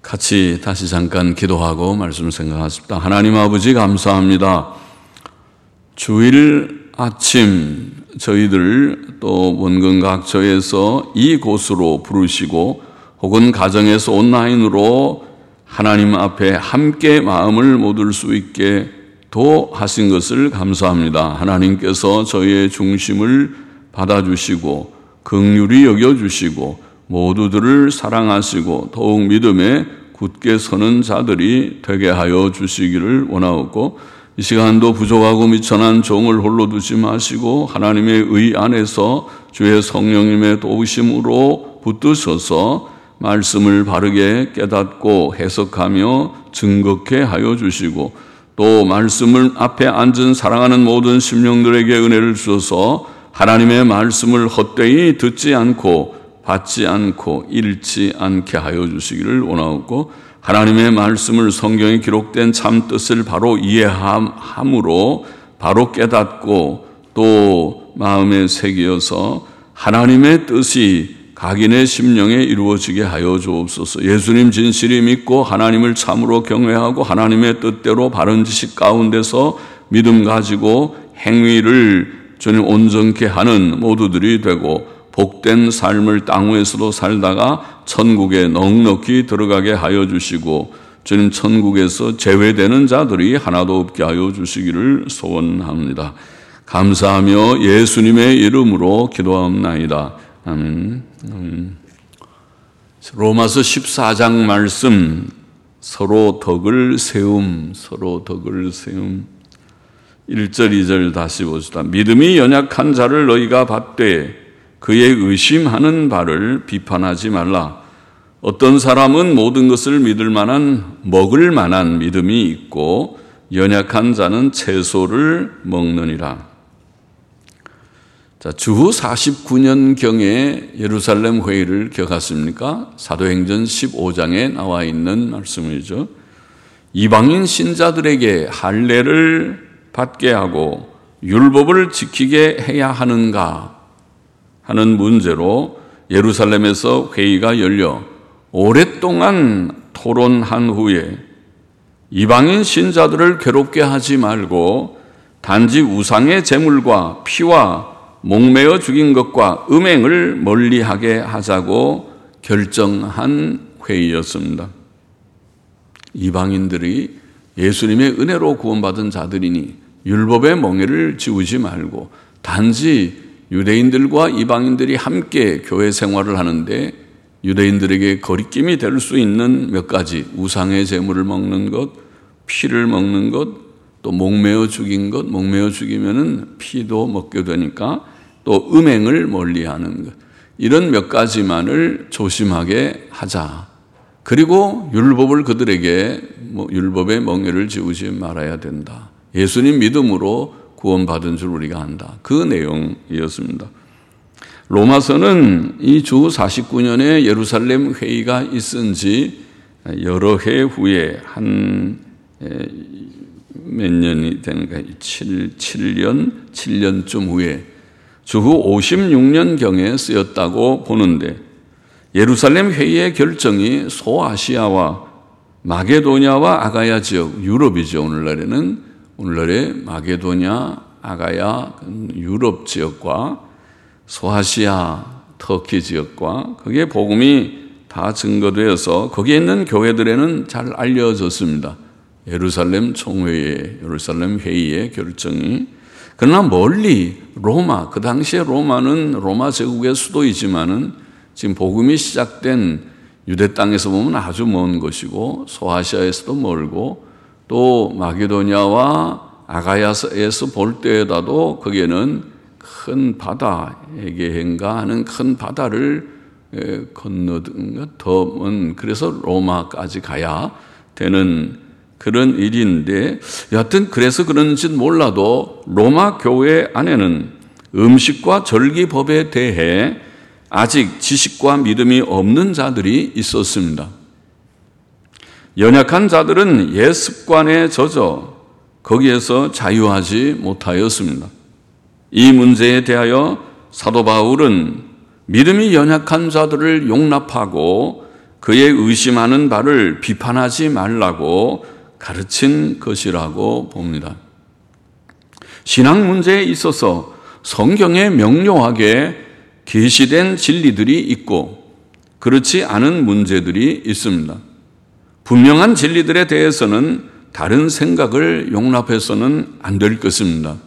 같이 다시 잠깐 기도하고 말씀 생각하십니다. 하나님 아버지 감사합니다. 주일 아침 저희들 또 원근각처에서 이곳으로 부르시고 혹은 가정에서 온라인으로 하나님 앞에 함께 마음을 모을 수 있게 도하신 것을 감사합니다. 하나님께서 저희의 중심을 받아주시고 긍휼히 여겨주시고 모두들을 사랑하시고 더욱 믿음에 굳게 서는 자들이 되게 하여 주시기를 원하옵고 이 시간도 부족하고 미천한 종을 홀로 두지 마시고 하나님의 의 안에서 주의 성령님의 도우심으로 붙드셔서 말씀을 바르게 깨닫고 해석하며 증거케 하여 주시고 또 말씀을 앞에 앉은 사랑하는 모든 심령들에게 은혜를 주셔서 하나님의 말씀을 헛되이 듣지 않고 받지 않고 잃지 않게 하여 주시기를 원하옵고 하나님의 말씀을 성경에 기록된 참 뜻을 바로 이해함으로 바로 깨닫고 또 마음에 새기어서 하나님의 뜻이 각인의 심령에 이루어지게 하여 주옵소서. 예수님 진실이 믿고 하나님을 참으로 경외하고 하나님의 뜻대로 바른 지식 가운데서 믿음 가지고 행위를 주님 온전케 하는 모두들이 되고 복된 삶을 땅 위에서도 살다가 천국에 넉넉히 들어가게 하여 주시고 주님 천국에서 제외되는 자들이 하나도 없게 하여 주시기를 소원합니다. 감사하며 예수님의 이름으로 기도하옵나이다. 아멘. 로마서 14장 말씀 서로 덕을 세움 1절 2절 다시 봅시다. 믿음이 연약한 자를 너희가 받되 그의 의심하는 바를 비판하지 말라. 어떤 사람은 모든 것을 믿을 만한 먹을 만한 믿음이 있고 연약한 자는 채소를 먹느니라. 자, 주후 49년경에 예루살렘 회의를 기억하십니까? 사도행전 15장에 나와 있는 말씀이죠. 이방인 신자들에게 할례를 받게 하고 율법을 지키게 해야 하는가 하는 문제로 예루살렘에서 회의가 열려 오랫동안 토론한 후에 이방인 신자들을 괴롭게 하지 말고 단지 우상의 제물과 피와 목매어 죽인 것과 음행을 멀리하게 하자고 결정한 회의였습니다. 이방인들이 예수님의 은혜로 구원받은 자들이니 율법의 멍에를 지우지 말고 단지 유대인들과 이방인들이 함께 교회 생활을 하는데 유대인들에게 거리낌이 될 수 있는 몇 가지 우상의 제물을 먹는 것, 피를 먹는 것, 또 목매어 죽인 것, 목매어 죽이면은 피도 먹게 되니까 또 음행을 멀리하는 것 이런 몇 가지만을 조심하게 하자. 그리고 율법을 그들에게 율법의 멍에를 지우지 말아야 된다. 예수님 믿음으로 구원받은 줄 우리가 안다. 그 내용이었습니다. 로마서는 이 주 49년에 예루살렘 회의가 있은 지 여러 해 후에 한 몇 년이 되는가 7년쯤 후에 주후 56년경에 쓰였다고 보는데 예루살렘 회의의 결정이 소아시아와 마게도냐와 아가야 지역, 유럽이죠. 오늘날의 마게도냐, 아가야, 유럽 지역과 소아시아, 터키 지역과 그게 복음이 다 증거되어서 거기에 있는 교회들에는 잘 알려졌습니다. 예루살렘 총회의, 예루살렘 회의의 결정이. 그러나 멀리 로마, 그 당시에 로마는 로마 제국의 수도이지만은 지금 복음이 시작된 유대 땅에서 보면 아주 먼 것이고 소아시아에서도 멀고 또 마게도냐와 아가야에서 볼 때에도 거기에는 큰 바다, 에게해인가 하는 큰 바다를 건너든가 더 먼 그래서 로마까지 가야 되는 그런 일인데 여하튼 그래서 그런지는 몰라도 로마 교회 안에는 음식과 절기법에 대해 아직 지식과 믿음이 없는 자들이 있었습니다. 연약한 자들은 옛 습관에 젖어 거기에서 자유하지 못하였습니다. 이 문제에 대하여 사도 바울은 믿음이 연약한 자들을 용납하고 그의 의심하는 바를 비판하지 말라고 가르친 것이라고 봅니다. 신앙 문제에 있어서 성경에 명료하게 계시된 진리들이 있고 그렇지 않은 문제들이 있습니다. 분명한 진리들에 대해서는 다른 생각을 용납해서는 안 될 것입니다.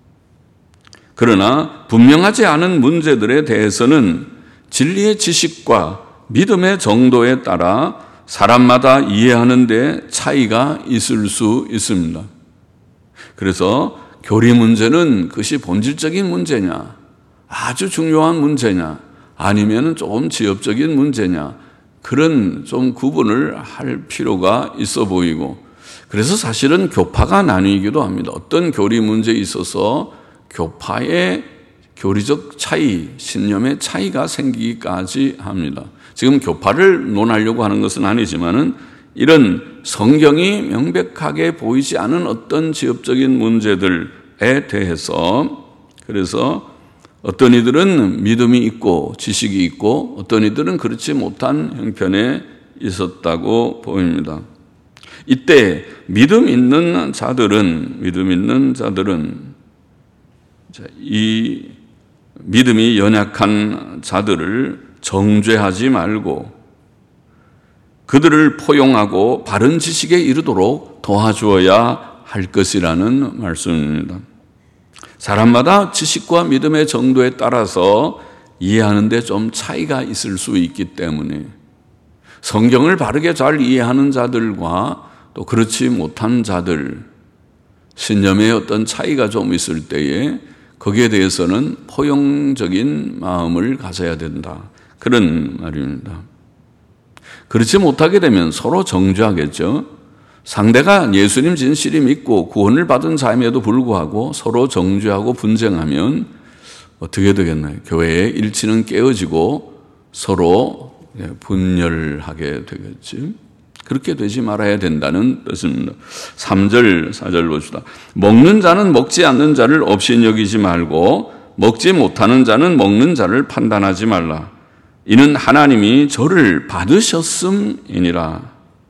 그러나 분명하지 않은 문제들에 대해서는 진리의 지식과 믿음의 정도에 따라 사람마다 이해하는 데 차이가 있을 수 있습니다. 그래서 교리 문제는 그것이 본질적인 문제냐, 아주 중요한 문제냐, 아니면 조금 지엽적인 문제냐, 그런 좀 구분을 할 필요가 있어 보이고, 그래서 사실은 교파가 나뉘기도 합니다. 어떤 교리 문제에 있어서 교파의 교리적 차이, 신념의 차이가 생기기까지 합니다. 지금 교파를 논하려고 하는 것은 아니지만은 이런 성경이 명백하게 보이지 않은 어떤 지엽적인 문제들에 대해서 그래서 어떤 이들은 믿음이 있고 지식이 있고 어떤 이들은 그렇지 못한 형편에 있었다고 보입니다. 이때 믿음 있는 자들은 이 믿음이 연약한 자들을 정죄하지 말고 그들을 포용하고 바른 지식에 이르도록 도와주어야 할 것이라는 말씀입니다. 사람마다 지식과 믿음의 정도에 따라서 이해하는 데 좀 차이가 있을 수 있기 때문에 성경을 바르게 잘 이해하는 자들과 또 그렇지 못한 자들, 신념의 어떤 차이가 좀 있을 때에 거기에 대해서는 포용적인 마음을 가져야 된다. 그런 말입니다. 그렇지 못하게 되면 서로 정죄하겠죠. 상대가 예수님 진실이 믿고 구원을 받은 자임에도 불구하고 서로 정죄하고 분쟁하면 어떻게 되겠나요? 교회의 일치는 깨어지고 서로 분열하게 되겠지. 그렇게 되지 말아야 된다는 뜻입니다. 3절, 4절 봅시다. 먹는 자는 먹지 않는 자를 없인 여기지 말고 먹지 못하는 자는 먹는 자를 판단하지 말라. 이는 하나님이 저를 받으셨음이니라.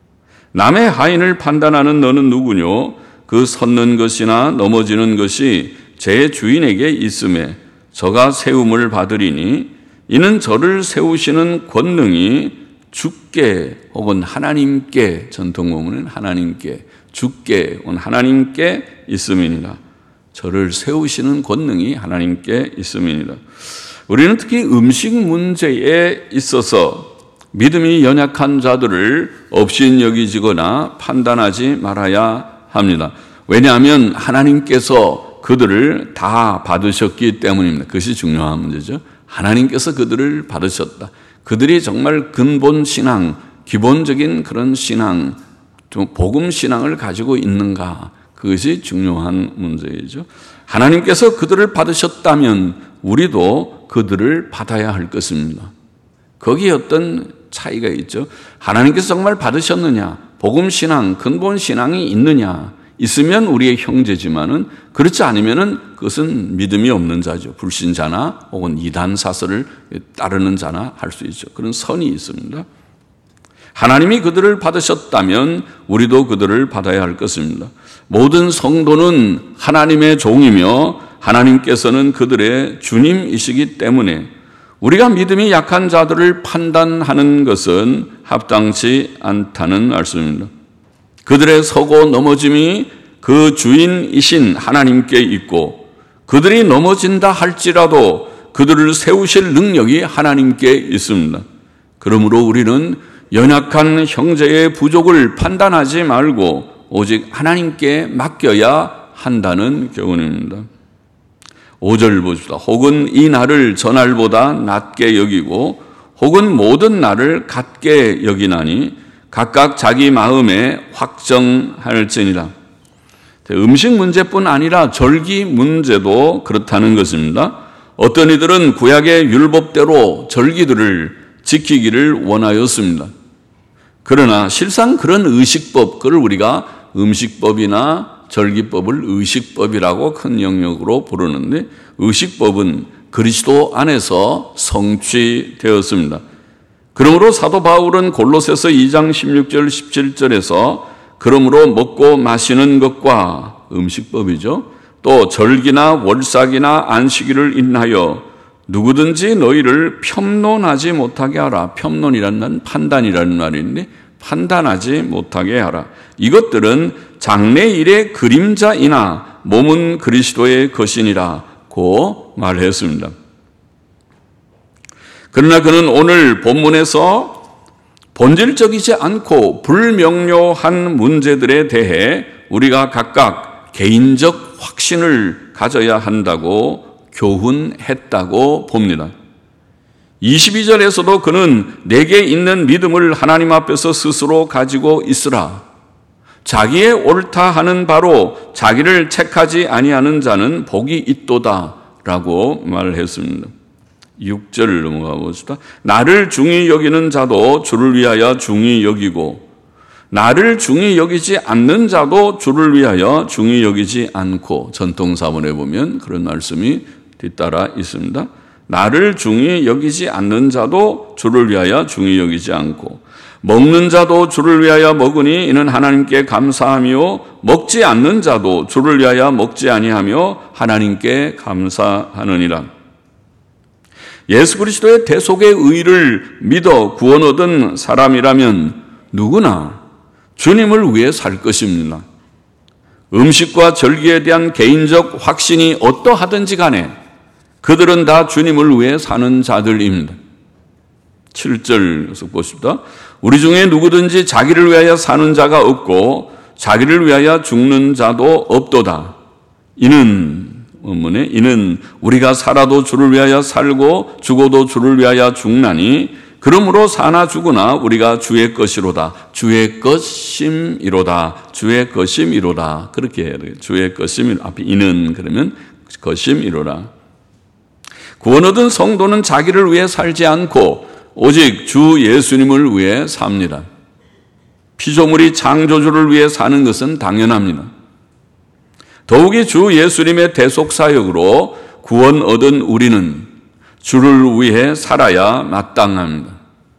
남의 하인을 판단하는 너는 누구뇨? 그 섰는 것이나 넘어지는 것이 제 주인에게 있음에 저가 세움을 받으리니 이는 저를 세우시는 권능이 주께 혹은 하나님께, 전통문은 하나님께, 주께 혹은 하나님께 있음이니라. 저를 세우시는 권능이 하나님께 있음이니라. 우리는 특히 음식 문제에 있어서 믿음이 연약한 자들을 없인 여기지거나 판단하지 말아야 합니다. 왜냐하면 하나님께서 그들을 다 받으셨기 때문입니다. 그것이 중요한 문제죠. 하나님께서 그들을 받으셨다. 그들이 정말 근본 신앙, 기본적인 그런 신앙, 복음 신앙을 가지고 있는가? 그것이 중요한 문제이죠. 하나님께서 그들을 받으셨다면 우리도 그들을 받아야 할 것입니다. 거기에 어떤 차이가 있죠. 하나님께서 정말 받으셨느냐? 복음 신앙, 근본 신앙이 있느냐? 있으면 우리의 형제지만은 그렇지 않으면은 그것은 믿음이 없는 자죠. 불신자나 혹은 이단 사설을 따르는 자나 할 수 있죠. 그런 선이 있습니다. 하나님이 그들을 받으셨다면 우리도 그들을 받아야 할 것입니다. 모든 성도는 하나님의 종이며 하나님께서는 그들의 주님이시기 때문에 우리가 믿음이 약한 자들을 판단하는 것은 합당치 않다는 말씀입니다. 그들의 서고 넘어짐이 그 주인이신 하나님께 있고 그들이 넘어진다 할지라도 그들을 세우실 능력이 하나님께 있습니다. 그러므로 우리는 연약한 형제의 부족을 판단하지 말고 오직 하나님께 맡겨야 한다는 교훈입니다. 5절 보십시다. 혹은 이 날을 저날보다 낮게 여기고 혹은 모든 날을 같게 여기나니 각각 자기 마음에 확정할지니라. 음식 문제뿐 아니라 절기 문제도 그렇다는 것입니다. 어떤 이들은 구약의 율법대로 절기들을 지키기를 원하였습니다. 그러나 실상 그런 의식법, 그걸 우리가 음식법이나 절기법을 의식법이라고 큰 영역으로 부르는데 의식법은 그리스도 안에서 성취되었습니다. 그러므로 사도 바울은 골로새서 2장 16절 17절에서 그러므로 먹고 마시는 것과 음식법이죠. 또 절기나 월삭이나 안식일을 인하여 누구든지 너희를 편론하지 못하게 하라. 편론이라는 건 판단이라는 말인데 판단하지 못하게 하라. 이것들은 장래일의 그림자이나 몸은 그리스도의 것이니라고 말했습니다. 그러나 그는 오늘 본문에서 본질적이지 않고 불명료한 문제들에 대해 우리가 각각 개인적 확신을 가져야 한다고 교훈했다고 봅니다. 22절에서도 그는 내게 있는 믿음을 하나님 앞에서 스스로 가지고 있으라. 자기의 옳다 하는 바로 자기를 책하지 아니하는 자는 복이 있도다 라고 말을 했습니다. 6절 넘어가 봅시다. 나를 중히 여기는 자도 주를 위하여 중히 여기고 나를 중히 여기지 않는 자도 주를 위하여 중히 여기지 않고 전통사본에 보면 그런 말씀이 뒤따라 있습니다. 나를 중히 여기지 않는 자도 주를 위하여 중히 여기지 않고 먹는 자도 주를 위하여 먹으니 이는 하나님께 감사하며 먹지 않는 자도 주를 위하여 먹지 아니하며 하나님께 감사하느니라. 예수 그리스도의 대속의 의를 믿어 구원 얻은 사람이라면 누구나 주님을 위해 살 것입니다. 음식과 절기에 대한 개인적 확신이 어떠하든지 간에 그들은 다 주님을 위해 사는 자들입니다. 7절 보십시다. 우리 중에 누구든지 자기를 위하여 사는 자가 없고 자기를 위하여 죽는 자도 없도다. 이는 우리가 살아도 주를 위하여 살고 죽어도 주를 위하여 죽나니 그러므로 사나 죽으나 우리가 주의 것이로다. 주의 것임이로다. 주의 것임이로다. 그렇게 해야 돼요. 주의 것임 앞에 이는 그러면 것임이로다. 구원 얻은 성도는 자기를 위해 살지 않고 오직 주 예수님을 위해 삽니다. 피조물이 창조주를 위해 사는 것은 당연합니다. 더욱이 주 예수님의 대속 사역으로 구원 얻은 우리는 주를 위해 살아야 마땅합니다.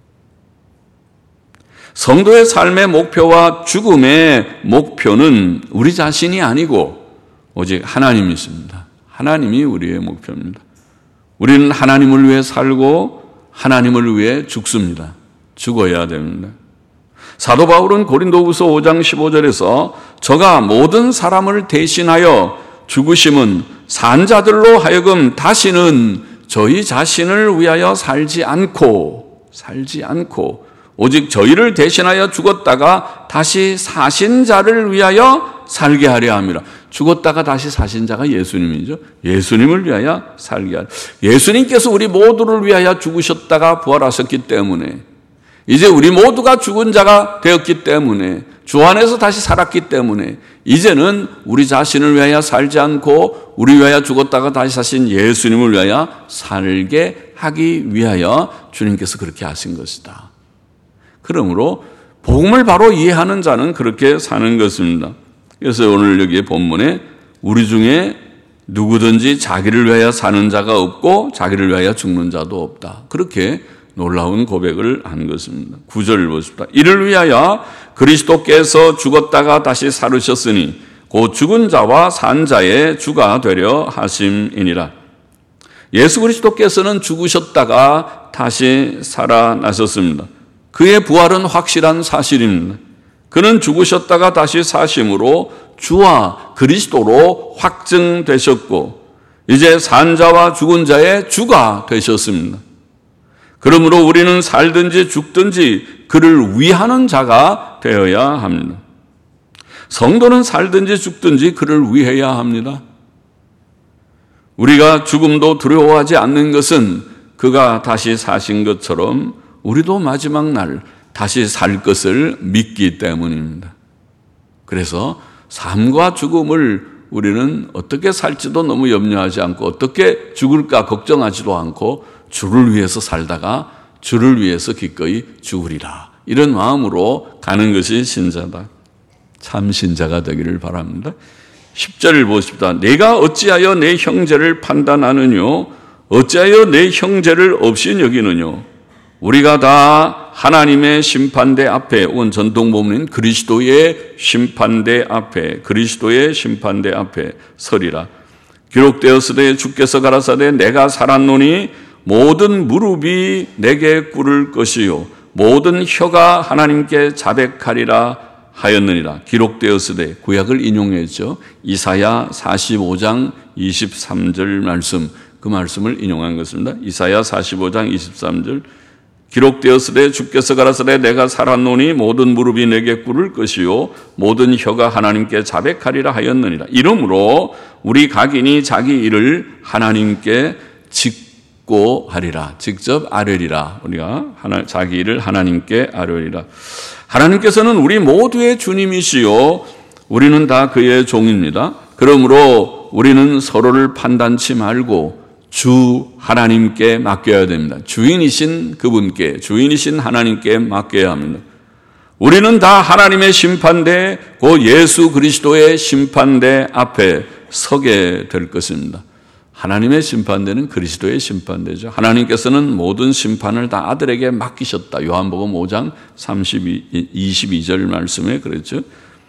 성도의 삶의 목표와 죽음의 목표는 우리 자신이 아니고 오직 하나님이십니다. 하나님이 우리의 목표입니다. 우리는 하나님을 위해 살고 하나님을 위해 죽습니다. 죽어야 됩니다. 사도 바울은 고린도후서 5장 15절에서 저가 모든 사람을 대신하여 죽으심은 산 자들로 하여금 다시는 저희 자신을 위하여 살지 않고 오직 저희를 대신하여 죽었다가 다시 사신 자를 위하여 살게 하려 함이라. 죽었다가 다시 사신 자가 예수님이죠. 예수님을 위하여 살게 하려. 예수님께서 우리 모두를 위하여 죽으셨다가 부활하셨기 때문에 이제 우리 모두가 죽은 자가 되었기 때문에 주 안에서 다시 살았기 때문에 이제는 우리 자신을 위하여 살지 않고 우리 위하여 죽었다가 다시 사신 예수님을 위하여 살게 하기 위하여 주님께서 그렇게 하신 것이다. 그러므로 복음을 바로 이해하는 자는 그렇게 사는 것입니다. 그래서 오늘 여기 본문에 우리 중에 누구든지 자기를 위하여 사는 자가 없고 자기를 위하여 죽는 자도 없다. 그렇게 놀라운 고백을 한 것입니다. 9절을 보십시다. 이를 위하여 그리스도께서 죽었다가 다시 살으셨으니 곧 죽은 자와 산 자의 주가 되려 하심이니라. 예수 그리스도께서는 죽으셨다가 다시 살아나셨습니다. 그의 부활은 확실한 사실입니다. 그는 죽으셨다가 다시 사심으로 주와 그리스도로 확증되셨고 이제 산 자와 죽은 자의 주가 되셨습니다. 그러므로 우리는 살든지 죽든지 그를 위하는 자가 되어야 합니다. 성도는 살든지 죽든지 그를 위해야 합니다. 우리가 죽음도 두려워하지 않는 것은 그가 다시 사신 것처럼 우리도 마지막 날 다시 살 것을 믿기 때문입니다. 그래서 삶과 죽음을 우리는 어떻게 살지도 너무 염려하지 않고 어떻게 죽을까 걱정하지도 않고 주를 위해서 살다가 주를 위해서 기꺼이 죽으리라. 이런 마음으로 가는 것이 신자다. 참 신자가 되기를 바랍니다. 10절을 보십시다. 내가 어찌하여 내 형제를 판단하느뇨? 어찌하여 내 형제를 없인 여기느뇨? 우리가 다 하나님의 심판대 앞에, 혹은 전통법문인 그리스도의 심판대 앞에, 그리스도의 심판대 앞에 서리라. 기록되었으되 주께서 가라사대 내가 살았노니 모든 무릎이 내게 꿇을 것이요 모든 혀가 하나님께 자백하리라 하였느니라. 기록되었으되, 구약을 인용했죠. 이사야 45장 23절 말씀, 그 말씀을 인용한 것입니다. 이사야 45장 23절. 기록되었으되 주께서 가라사대 내가 살았노니 모든 무릎이 내게 꿇을 것이요 모든 혀가 하나님께 자백하리라 하였느니라. 이러므로 우리 각인이 자기 일을 하나님께 짓고 하리라. 직접 아뢰리라. 우리가 자기 일을 하나님께 아뢰리라. 하나님께서는 우리 모두의 주님이시요 우리는 다 그의 종입니다. 그러므로 우리는 서로를 판단치 말고 주 하나님께 맡겨야 됩니다. 주인이신 그분께, 주인이신 하나님께 맡겨야 합니다. 우리는 다 하나님의 심판대, 곧 예수 그리스도의 심판대 앞에 서게 될 것입니다. 하나님의 심판대는 그리스도의 심판대죠. 하나님께서는 모든 심판을 다 아들에게 맡기셨다. 요한복음 5장 22절 말씀에 그랬죠.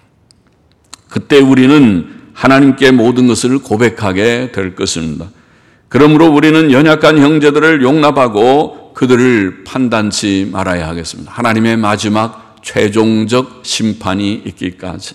그때 우리는 하나님께 모든 것을 고백하게 될 것입니다. 그러므로 우리는 연약한 형제들을 용납하고 그들을 판단치 말아야 하겠습니다. 하나님의 마지막 최종적 심판이 있기까지.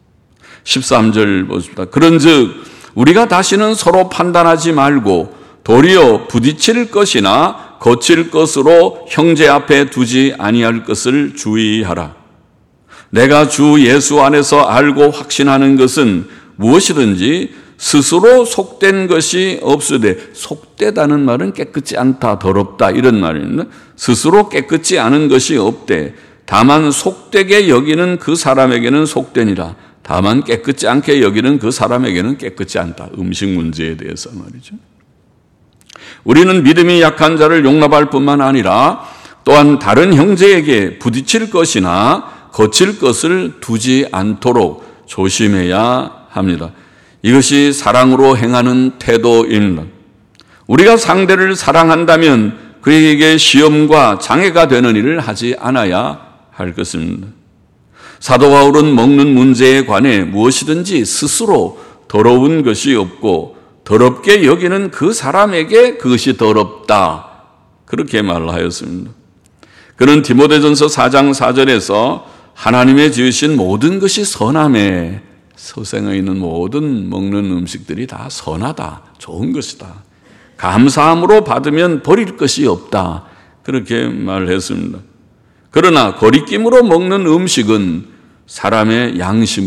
13절 보십시다. 그런즉 우리가 다시는 서로 판단하지 말고 도리어 부딪힐 것이나 거칠 것으로 형제 앞에 두지 아니할 것을 주의하라. 내가 주 예수 안에서 알고 확신하는 것은 무엇이든지 스스로 속된 것이 없으되, 속되다는 말은 깨끗지 않다, 더럽다 이런 말입니다. 스스로 깨끗지 않은 것이 없되 다만 속되게 여기는 그 사람에게는 속되니라. 다만 깨끗지 않게 여기는 그 사람에게는 깨끗지 않다. 음식 문제에 대해서 말이죠. 우리는 믿음이 약한 자를 용납할 뿐만 아니라 또한 다른 형제에게 부딪힐 것이나 거칠 것을 두지 않도록 조심해야 합니다. 이것이 사랑으로 행하는 태도입니다. 우리가 상대를 사랑한다면 그에게 시험과 장애가 되는 일을 하지 않아야 할 것입니다. 사도 바울은 먹는 문제에 관해 무엇이든지 스스로 더러운 것이 없고 더럽게 여기는 그 사람에게 그것이 더럽다. 그렇게 말하였습니다. 그는 디모데전서 4장 4절에서 하나님의 지으신 모든 것이 선함에 서생에 있는 모든 먹는 음식들이 다 선하다, 좋은 것이다. 감사함으로 받으면 버릴 것이 없다. 그렇게 말했습니다. 그러나 거리낌으로 먹는 음식은 사람의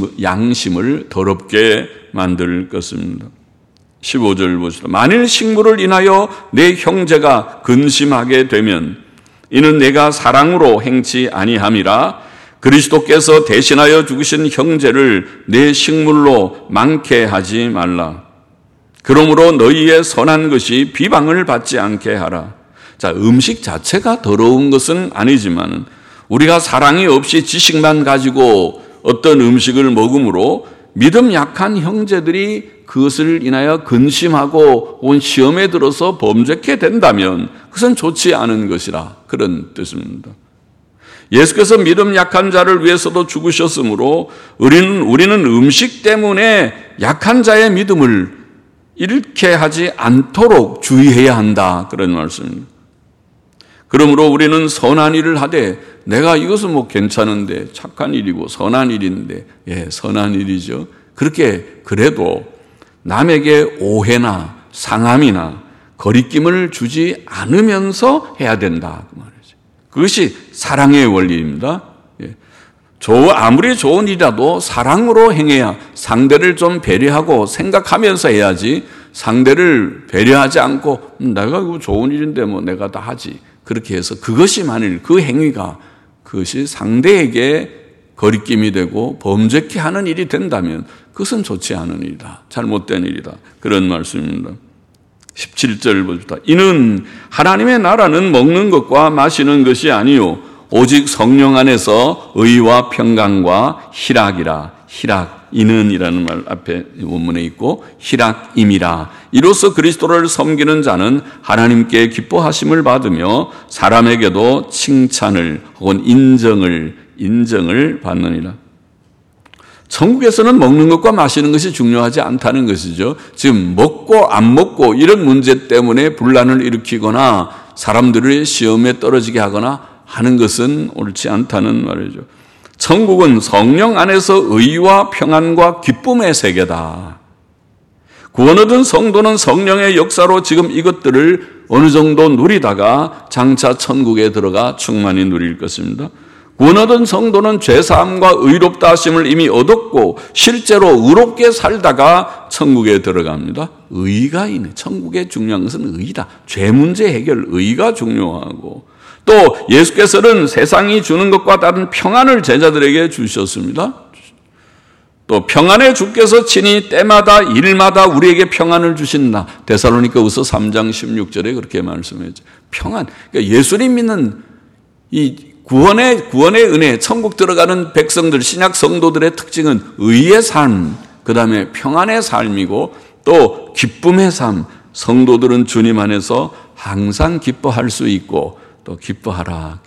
양심을 더럽게 만들 것입니다. 15절 보시다. 만일 식물을 인하여 내 형제가 근심하게 되면 이는 내가 사랑으로 행치 아니함이라. 그리스도께서 대신하여 죽으신 형제를 내 식물로 많게 하지 말라. 그러므로 너희의 선한 것이 비방을 받지 않게 하라. 자, 음식 자체가 더러운 것은 아니지만 우리가 사랑이 없이 지식만 가지고 어떤 음식을 먹음으로 믿음 약한 형제들이 그것을 인하여 근심하고 온 시험에 들어서 범죄케 된다면 그것은 좋지 않은 것이라, 그런 뜻입니다. 예수께서 믿음 약한 자를 위해서도 죽으셨으므로 우리는 음식 때문에 약한 자의 믿음을 잃게 하지 않도록 주의해야 한다, 그런 말씀입니다. 그러므로 우리는 선한 일을 하되, 내가 이것은 뭐 괜찮은데 착한 일이고 선한 일인데, 선한 일이죠. 그래도 남에게 오해나 상함이나 거리낌을 주지 않으면서 해야 된다, 그 말이죠. 그것이 사랑의 원리입니다. 아무리 좋은 일이라도 사랑으로 행해야, 상대를 좀 배려하고 생각하면서 해야지, 상대를 배려하지 않고 내가 이거 좋은 일인데 뭐 내가 다 하지, 그렇게 해서 그것이 만일 그 행위가 그것이 상대에게 거리낌이 되고 범죄케 하는 일이 된다면 그것은 좋지 않은 일이다, 잘못된 일이다, 그런 말씀입니다. 17절 봅시다. 이는 하나님의 나라는 먹는 것과 마시는 것이 아니요 오직 성령 안에서 의와 평강과 희락이라. 희락, 이는이라는 말 앞에 원문에 있고 희락임이라. 이로써 그리스도를 섬기는 자는 하나님께 기뻐하심을 받으며 사람에게도 칭찬을 혹은 인정을 받느니라. 천국에서는 먹는 것과 마시는 것이 중요하지 않다는 것이죠. 지금 먹고 안 먹고 이런 문제 때문에 분란을 일으키거나 사람들을 시험에 떨어지게 하거나 하는 것은 옳지 않다는 말이죠. 천국은 성령 안에서 의와 평안과 기쁨의 세계다. 구원 얻은 성도는 성령의 역사로 지금 이것들을 어느 정도 누리다가 장차 천국에 들어가 충만히 누릴 것입니다. 구원 얻은 성도는 죄사함과 의롭다 하심을 이미 얻었고 실제로 의롭게 살다가 천국에 들어갑니다. 의가 있네. 천국의 중요한 것은 의다. 죄 문제 해결, 의가 중요하고 또 예수께서는 세상이 주는 것과 다른 평안을 제자들에게 주셨습니다. 또 평안의 주께서 친히 때마다 일마다 우리에게 평안을 주신다. 데살로니가후서 3장 16절에 그렇게 말씀했죠. 평안. 그러니까 예수님 믿는 이 구원의 은혜, 천국 들어가는 백성들, 신약 성도들의 특징은 의의 삶, 그 다음에 평안의 삶이고 또 기쁨의 삶. 성도들은 주님 안에서 항상 기뻐할 수 있고 또 기뻐하라.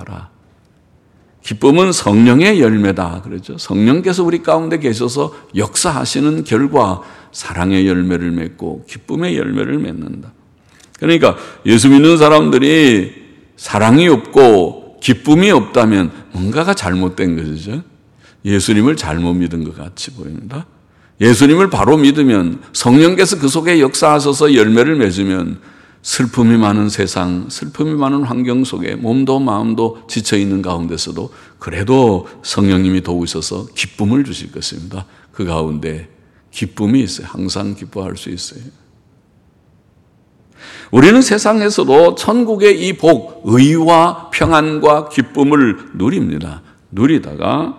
기쁨은 성령의 열매다. 그렇죠. 성령께서 우리 가운데 계셔서 역사하시는 결과 사랑의 열매를 맺고 기쁨의 열매를 맺는다. 그러니까 예수 믿는 사람들이 사랑이 없고 기쁨이 없다면 뭔가가 잘못된 것이죠. 예수님을 잘못 믿은 것 같이 보입니다. 예수님을 바로 믿으면 성령께서 그 속에 역사하셔서 열매를 맺으면 슬픔이 많은 세상, 슬픔이 많은 환경 속에 몸도 마음도 지쳐있는 가운데서도 그래도 성령님이 도우셔서 기쁨을 주실 것입니다. 그 가운데 기쁨이 있어요. 항상 기뻐할 수 있어요. 우리는 세상에서도 천국의 이 복, 의와 평안과 기쁨을 누립니다. 누리다가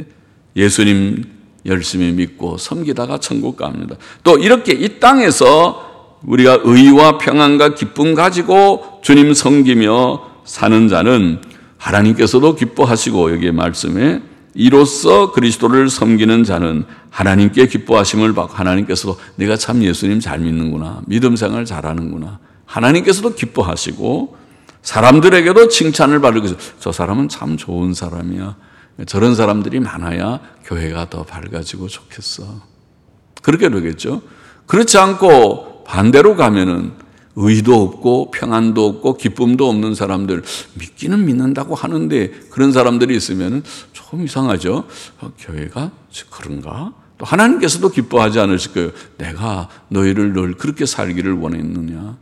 예수님 열심히 믿고 섬기다가 천국 갑니다. 또 이렇게 이 땅에서 우리가 의와 평안과 기쁨 가지고 주님 섬기며 사는 자는 하나님께서도 기뻐하시고 여기에 말씀에 이로써 그리스도를 섬기는 자는 하나님께 기뻐하심을 받고 하나님께서도 내가 참 예수님 잘 믿는구나. 믿음 생활 잘하는구나. 하나님께서도 기뻐하시고 사람들에게도 칭찬을 받을 것이죠. 저 사람은 참 좋은 사람이야. 저런 사람들이 많아야 교회가 더 밝아지고 좋겠어. 그렇게 되겠죠. 그렇지 않고 반대로 가면은 의도 없고 평안도 없고 기쁨도 없는 사람들, 믿기는 믿는다고 하는데 그런 사람들이 있으면 조금 이상하죠. 교회가 그런가? 또 하나님께서도 기뻐하지 않으실 거예요. 내가 너희를 늘 그렇게 살기를 원했느냐?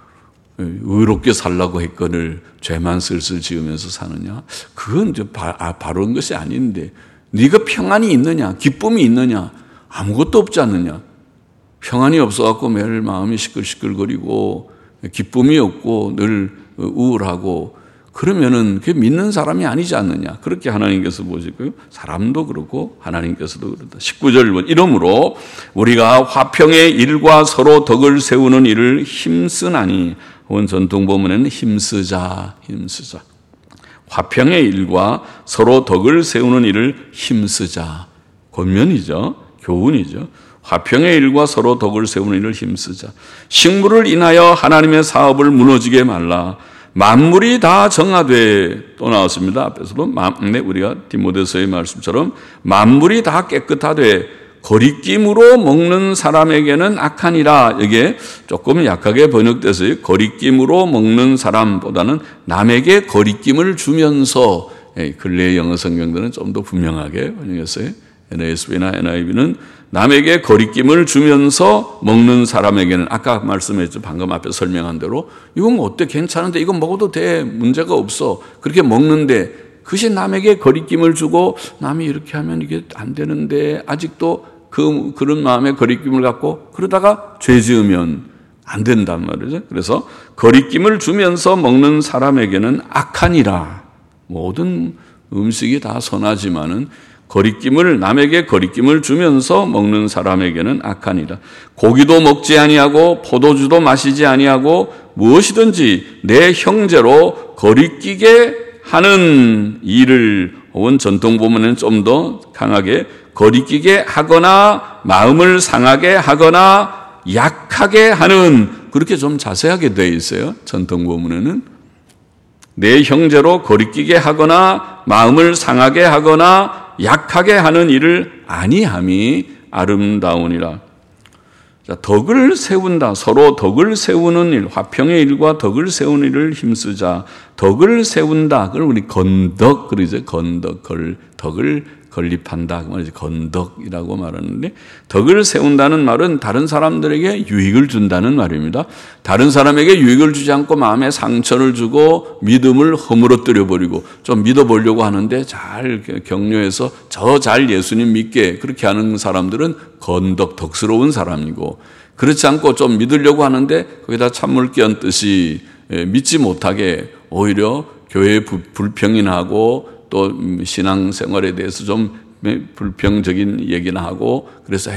의롭게 살라고 했거늘 죄만 슬슬 지으면서 사느냐? 그건 바른 것이 아닌데 네가 평안이 있느냐? 기쁨이 있느냐? 아무것도 없지 않느냐? 평안이 없어갖고 매일 마음이 시끌시끌거리고 기쁨이 없고 늘 우울하고 그러면은 그게 믿는 사람이 아니지 않느냐. 그렇게 하나님께서 보시고요. 사람도 그렇고 하나님께서도 그렇다. 19절 이러므로 우리가 화평의 일과 서로 덕을 세우는 일을 힘쓰나니 혹은 전통본문에는 힘쓰자. 화평의 일과 서로 덕을 세우는 일을 힘쓰자. 권면이죠. 교훈이죠. 화평의 일과 서로 덕을 세우는 일을 힘쓰자. 식물을 인하여 하나님의 사업을 무너지게 말라. 만물이 다 정하되 또 나왔습니다. 앞에서도 우리가 디모데서의 말씀처럼 만물이 다 깨끗하되 거리낌으로 먹는 사람에게는 악하니라. 이게 조금 약하게 번역돼서요. 거리낌으로 먹는 사람보다는 남에게 거리낌을 주면서 근래의 영어 성경들은 좀 더 분명하게 번역했어요. NASB나 NIV는 남에게 거리낌을 주면서 먹는 사람에게는 아까 말씀했죠. 방금 앞에 설명한 대로 이건 어때? 괜찮은데 이건 먹어도 돼. 문제가 없어. 그렇게 먹는데 그것이 남에게 거리낌을 주고 남이 이렇게 하면 이게 안 되는데 아직도 그런 마음에 거리낌을 갖고 그러다가 죄 지으면 안 된단 말이죠. 그래서 거리낌을 주면서 먹는 사람에게는 악하니라. 모든 음식이 다 선하지만은 남에게 거리낌을 주면서 먹는 사람에게는 악하니라. 고기도 먹지 아니하고 포도주도 마시지 아니하고 무엇이든지 내 형제로 거리끼게 하는 일을 혹은 전통 부모는 좀 더 강하게 거리끼게 하거나 마음을 상하게 하거나 약하게 하는, 그렇게 좀 자세하게 되어 있어요. 전통 부모는 내 형제로 거리끼게 하거나 마음을 상하게 하거나 약하게 하는 일을 아니함이 아름다우니라. 자, 덕을 세운다. 서로 덕을 세우는 일, 화평의 일과 덕을 세우는 일을 힘쓰자. 덕을 세운다. 그걸 우리 건덕 그러죠. 건덕, 덕을 건립한다. 그 말이지. 건덕이라고 말하는데, 덕을 세운다는 말은 다른 사람들에게 유익을 준다는 말입니다. 다른 사람에게 유익을 주지 않고 마음에 상처를 주고 믿음을 허물어뜨려 버리고 좀 믿어보려고 하는데 잘 격려해서 저 잘 예수님 믿게 그렇게 하는 사람들은 건덕, 덕스러운 사람이고, 그렇지 않고 좀 믿으려고 하는데 거기다 찬물 끼얹듯이 믿지 못하게 오히려 교회에 불평이나 하고 또 신앙생활에 대해서 좀 불평적인 얘기나 하고, 그래서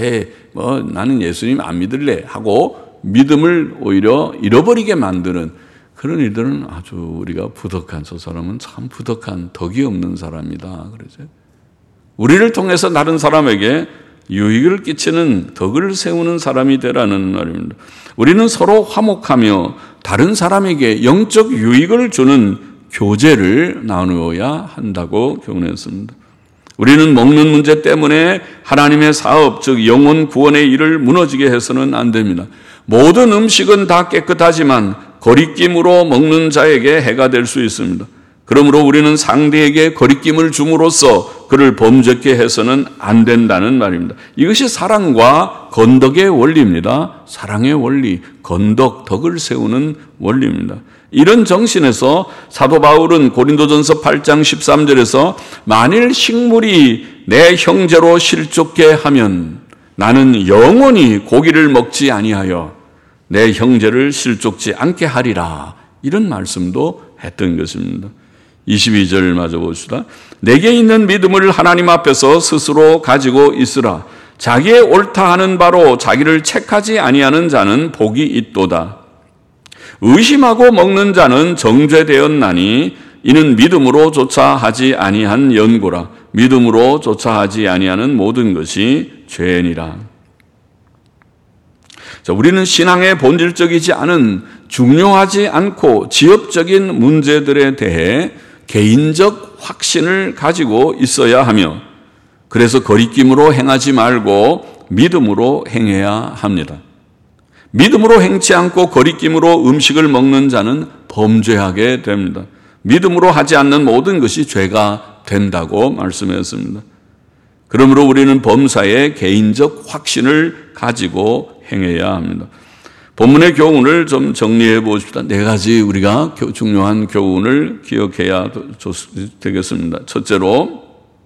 나는 예수님 안 믿을래 하고 믿음을 오히려 잃어버리게 만드는 그런 일들은 아주 우리가 부덕한, 저 사람은 참 부덕한 덕이 없는 사람이다 그러죠. 우리를 통해서 다른 사람에게 유익을 끼치는 덕을 세우는 사람이 되라는 말입니다. 우리는 서로 화목하며 다른 사람에게 영적 유익을 주는 교제를 나누어야 한다고 교훈했습니다. 우리는 먹는 문제 때문에 하나님의 사업, 즉 영혼 구원의 일을 무너지게 해서는 안 됩니다. 모든 음식은 다 깨끗하지만 거리낌으로 먹는 자에게 해가 될 수 있습니다. 그러므로 우리는 상대에게 거리낌을 줌으로써 그를 범죄케 해서는 안 된다는 말입니다. 이것이 사랑과 건덕의 원리입니다. 사랑의 원리, 건덕, 덕을 세우는 원리입니다. 이런 정신에서 사도 바울은 고린도전서 8장 13절에서 만일 식물이 내 형제로 실족게 하면 나는 영원히 고기를 먹지 아니하여 내 형제를 실족지 않게 하리라, 이런 말씀도 했던 것입니다. 22절 마저 봅시다. 내게 있는 믿음을 하나님 앞에서 스스로 가지고 있으라. 자기의 옳다 하는 바로 자기를 책하지 아니하는 자는 복이 있도다. 의심하고 먹는 자는 정죄되었나니 이는 믿음으로 조차 하지 아니한 연고라. 믿음으로 조차 하지 아니하는 모든 것이 죄니라. 자, 우리는 신앙의 본질적이지 않은 중요하지 않고 지엽적인 문제들에 대해 개인적 확신을 가지고 있어야 하며, 그래서 거리낌으로 행하지 말고 믿음으로 행해야 합니다. 믿음으로 행치 않고 거리낌으로 음식을 먹는 자는 범죄하게 됩니다. 믿음으로 하지 않는 모든 것이 죄가 된다고 말씀했습니다. 그러므로 우리는 범사에 개인적 확신을 가지고 행해야 합니다. 본문의 교훈을 좀 정리해 보십시다. 네 가지 우리가 중요한 교훈을 기억해야 되겠습니다. 첫째로,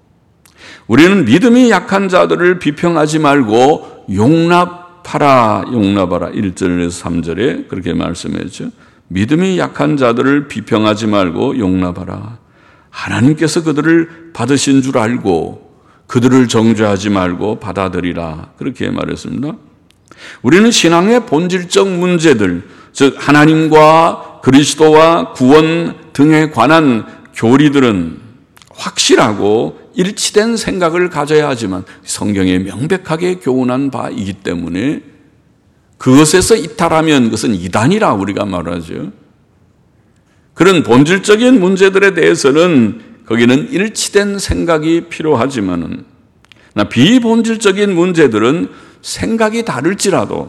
우리는 믿음이 약한 자들을 비평하지 말고 용납하라. 1절에서 3절에 그렇게 말씀했죠. 믿음이 약한 자들을 비평하지 말고 용납하라. 하나님께서 그들을 받으신 줄 알고 그들을 정죄하지 말고 받아들이라, 그렇게 말했습니다. 우리는 신앙의 본질적 문제들, 즉 하나님과 그리스도와 구원 등에 관한 교리들은 확실하고 일치된 생각을 가져야 하지만 성경에 명백하게 교훈한 바이기 때문에 그것에서 이탈하면 그것은 이단이라 우리가 말하죠. 그런 본질적인 문제들에 대해서는 거기는 일치된 생각이 필요하지만은 비본질적인 문제들은 생각이 다를지라도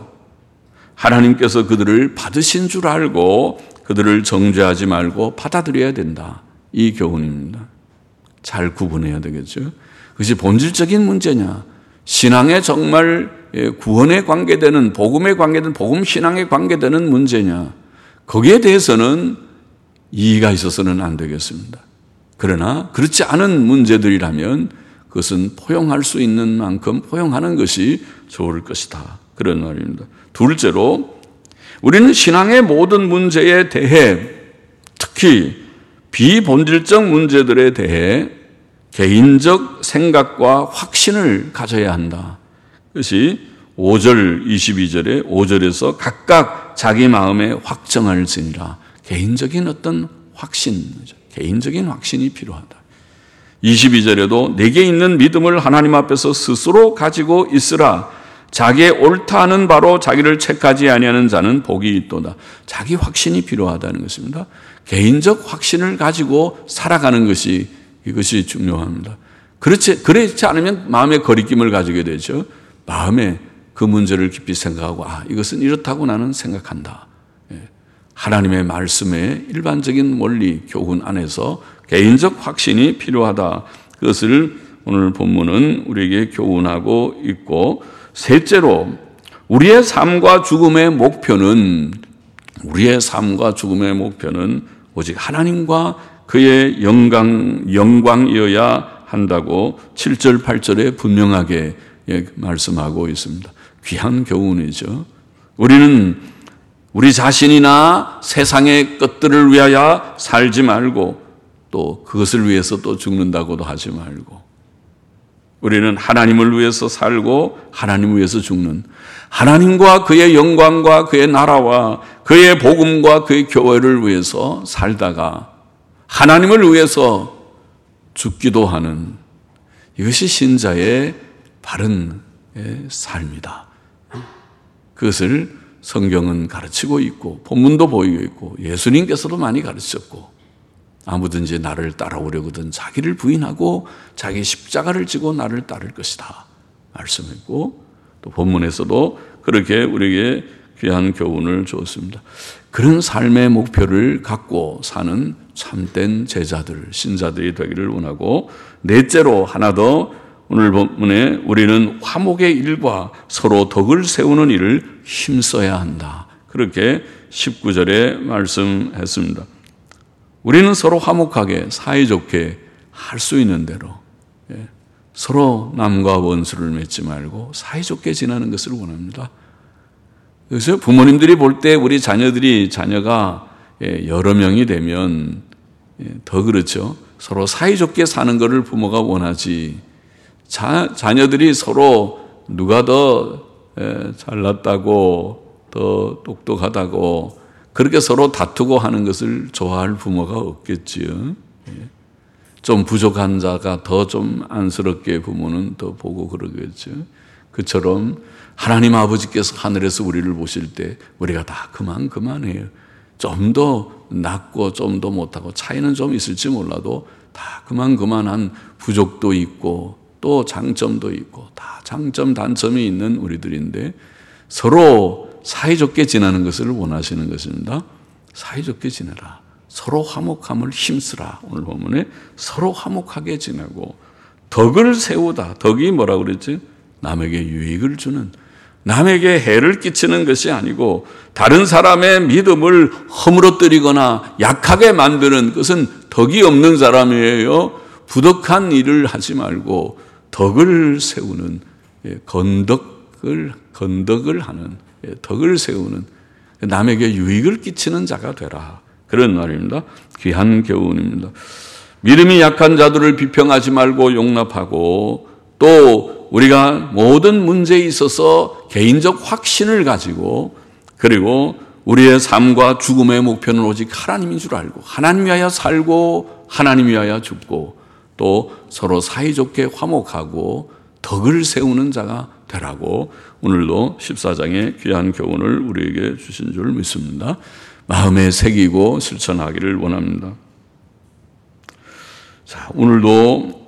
하나님께서 그들을 받으신 줄 알고 그들을 정죄하지 말고 받아들여야 된다. 이 교훈입니다. 잘 구분해야 되겠죠. 그것이 본질적인 문제냐, 신앙에 정말 구원에 관계되는, 복음에 관계되는, 복음 신앙에 관계되는 문제냐, 거기에 대해서는 이의가 있어서는 안 되겠습니다. 그러나 그렇지 않은 문제들이라면 그것은 포용할 수 있는 만큼 포용하는 것이 좋을 것이다, 그런 말입니다. 둘째로, 우리는 신앙의 모든 문제에 대해, 특히 비본질적 문제들에 대해 개인적 생각과 확신을 가져야 한다. 그것이 5절, 22절에 5절에서 각각 자기 마음에 확정할지니라. 개인적인 어떤 확신, 개인적인 확신이 필요하다. 22절에도 내게 있는 믿음을 하나님 앞에서 스스로 가지고 있으라. 자기의 옳다 하는 바로 자기를 책하지 아니하는 자는 복이 있도다. 자기 확신이 필요하다는 것입니다. 개인적 확신을 가지고 살아가는 것이 이것이 중요합니다. 그렇지 않으면 마음의 거리낌을 가지게 되죠. 마음에 그 문제를 깊이 생각하고 이것은 이렇다고 나는 생각한다. 하나님의 말씀의 일반적인 원리 교훈 안에서 개인적 확신이 필요하다. 그것을 오늘 본문은 우리에게 교훈하고 있고, 셋째로 우리의 삶과 죽음의 목표는 오직 하나님과 그의 영광이어야 한다고 7절 8절에 분명하게 말씀하고 있습니다. 귀한 교훈이죠. 우리는 우리 자신이나 세상의 것들을 위하여 살지 말고 또 그것을 위해서 또 죽는다고도 하지 말고, 우리는 하나님을 위해서 살고 하나님을 위해서 죽는, 하나님과 그의 영광과 그의 나라와 그의 복음과 그의 교회를 위해서 살다가 하나님을 위해서 죽기도 하는, 이것이 신자의 바른 삶이다. 그것을 성경은 가르치고 있고 본문도 보이고 있고 예수님께서도 많이 가르쳤고, 아무든지 나를 따라오려거든 자기를 부인하고 자기 십자가를 지고 나를 따를 것이다 말씀했고, 또 본문에서도 그렇게 우리에게 귀한 교훈을 주었습니다. 그런 삶의 목표를 갖고 사는 참된 제자들, 신자들이 되기를 원하고, 넷째로 하나 더 오늘 본문에 우리는 화목의 일과 서로 덕을 세우는 일을 힘써야 한다. 그렇게 19절에 말씀했습니다. 우리는 서로 화목하게 사이좋게 할 수 있는 대로 서로 남과 원수를 맺지 말고 사이좋게 지내는 것을 원합니다. 그래서 부모님들이 볼 때 우리 자녀가 여러 명이 되면 더 그렇죠. 서로 사이좋게 사는 것을 부모가 원하지, 자녀들이 서로 누가 더 잘났다고 더 똑똑하다고 그렇게 서로 다투고 하는 것을 좋아할 부모가 없겠지요. 좀 부족한 자가 더 좀 안쓰럽게 부모는 더 보고 그러겠죠. 그처럼 하나님 아버지께서 하늘에서 우리를 보실 때 우리가 다 그만해요. 좀 더 낫고 좀 더 못하고 차이는 좀 있을지 몰라도 다 그만한 부족도 있고 또 장점도 있고 다 장점 단점이 있는 우리들인데 서로 사이좋게 지내는 것을 원하시는 것입니다. 사이좋게 지내라. 서로 화목함을 힘쓰라. 오늘 본문에 서로 화목하게 지내고 덕을 세우다. 덕이 뭐라고 그랬지? 남에게 유익을 주는, 남에게 해를 끼치는 것이 아니고 다른 사람의 믿음을 허물어뜨리거나 약하게 만드는 것은 덕이 없는 사람이에요. 부덕한 일을 하지 말고 덕을 세우는, 건덕을 하는, 덕을 세우는, 남에게 유익을 끼치는 자가 되라. 그런 말입니다. 귀한 교훈입니다. 믿음이 약한 자들을 비평하지 말고 용납하고, 또 우리가 모든 문제에 있어서 개인적 확신을 가지고, 그리고 우리의 삶과 죽음의 목표는 오직 하나님인 줄 알고 하나님 위하여 살고 하나님 위하여 죽고, 또 서로 사이좋게 화목하고 덕을 세우는 자가 되라고 오늘도 14장의 귀한 교훈을 우리에게 주신 줄 믿습니다. 마음에 새기고 실천하기를 원합니다. 자, 오늘도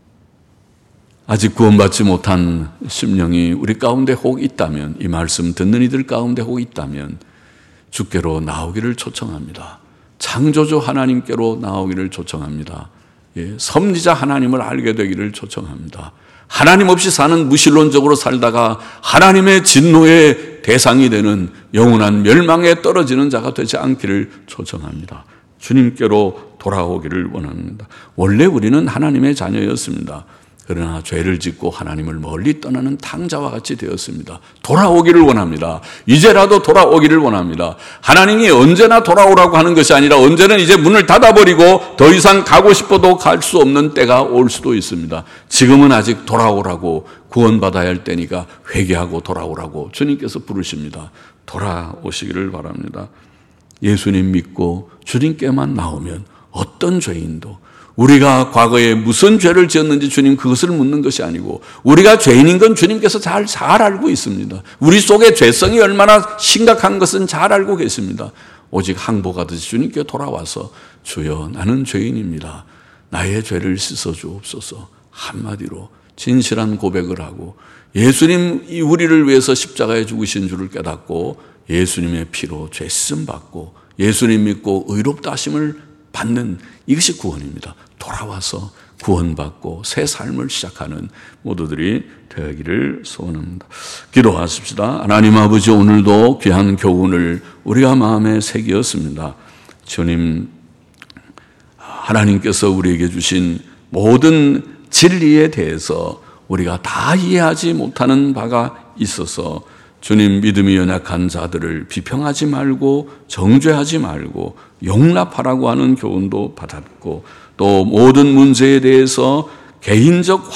아직 구원받지 못한 심령이 우리 가운데 혹 있다면, 이 말씀 듣는 이들 가운데 혹 있다면 주께로 나오기를 초청합니다. 창조주 하나님께로 나오기를 초청합니다. 섭리자 하나님을 알게 되기를 초청합니다. 하나님 없이 사는 무신론적으로 살다가 하나님의 진노의 대상이 되는 영원한 멸망에 떨어지는 자가 되지 않기를 초청합니다. 주님께로 돌아오기를 원합니다. 원래 우리는 하나님의 자녀였습니다. 그러나 죄를 짓고 하나님을 멀리 떠나는 탕자와 같이 되었습니다. 돌아오기를 원합니다. 이제라도 돌아오기를 원합니다. 하나님이 언제나 돌아오라고 하는 것이 아니라 언제는 이제 문을 닫아버리고 더 이상 가고 싶어도 갈 수 없는 때가 올 수도 있습니다. 지금은 아직 돌아오라고, 구원받아야 할 때니까 회개하고 돌아오라고 주님께서 부르십니다. 돌아오시기를 바랍니다. 예수님 믿고 주님께만 나오면 어떤 죄인도, 우리가 과거에 무슨 죄를 지었는지 주님 그것을 묻는 것이 아니고 우리가 죄인인 건 주님께서 잘 알고 있습니다. 우리 속에 죄성이 얼마나 심각한 것은 잘 알고 계십니다. 오직 항복하듯이 주님께 돌아와서 주여 나는 죄인입니다. 나의 죄를 씻어주옵소서. 한마디로 진실한 고백을 하고 예수님 우리를 위해서 십자가에 죽으신 줄을 깨닫고 예수님의 피로 죄 씻음 받고 예수님 믿고 의롭다 하심을 받는 이것이 구원입니다. 돌아와서 구원받고 새 삶을 시작하는 모두들이 되기를 소원합니다. 기도하십시다. 하나님 아버지, 오늘도 귀한 교훈을 우리가 마음에 새기었습니다. 주님, 하나님께서 우리에게 주신 모든 진리에 대해서 우리가 다 이해하지 못하는 바가 있어서 주님, 믿음이 연약한 자들을 비평하지 말고 정죄하지 말고 용납하라고 하는 교훈도 받았고, 또 모든 문제에 대해서 개인적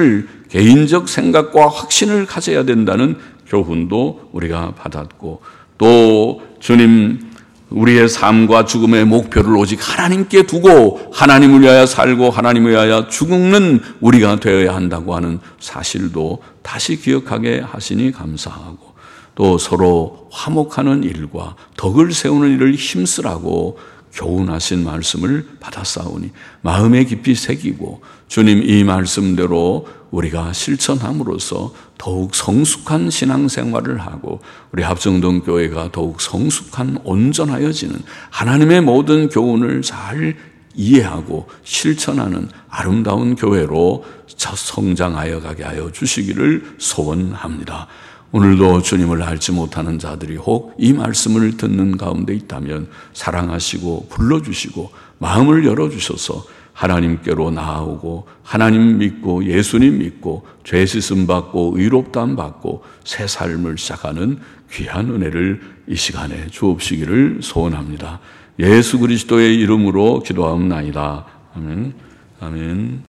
생각과 확신을 가져야 된다는 교훈도 우리가 받았고, 또 주님, 우리의 삶과 죽음의 목표를 오직 하나님께 두고 하나님을 위하여 살고 하나님을 위하여 죽는 우리가 되어야 한다고 하는 사실도 다시 기억하게 하시니 감사하고, 또 서로 화목하는 일과 덕을 세우는 일을 힘쓰라고 교훈하신 말씀을 받았사오니 마음에 깊이 새기고 주님 이 말씀대로 우리가 실천함으로써 더욱 성숙한 신앙생활을 하고 우리 합정동 교회가 더욱 성숙한 온전하여지는 하나님의 모든 교훈을 잘 이해하고 실천하는 아름다운 교회로 성장하여 가게 하여 주시기를 소원합니다. 오늘도 주님을 알지 못하는 자들이 혹 이 말씀을 듣는 가운데 있다면 사랑하시고 불러주시고 마음을 열어주셔서 하나님께로 나아오고 하나님 믿고 예수님 믿고 죄 씻음 받고 의롭다함 받고 새 삶을 시작하는 귀한 은혜를 이 시간에 주옵시기를 소원합니다. 예수 그리스도의 이름으로 기도하옵나이다. 아멘. 아멘.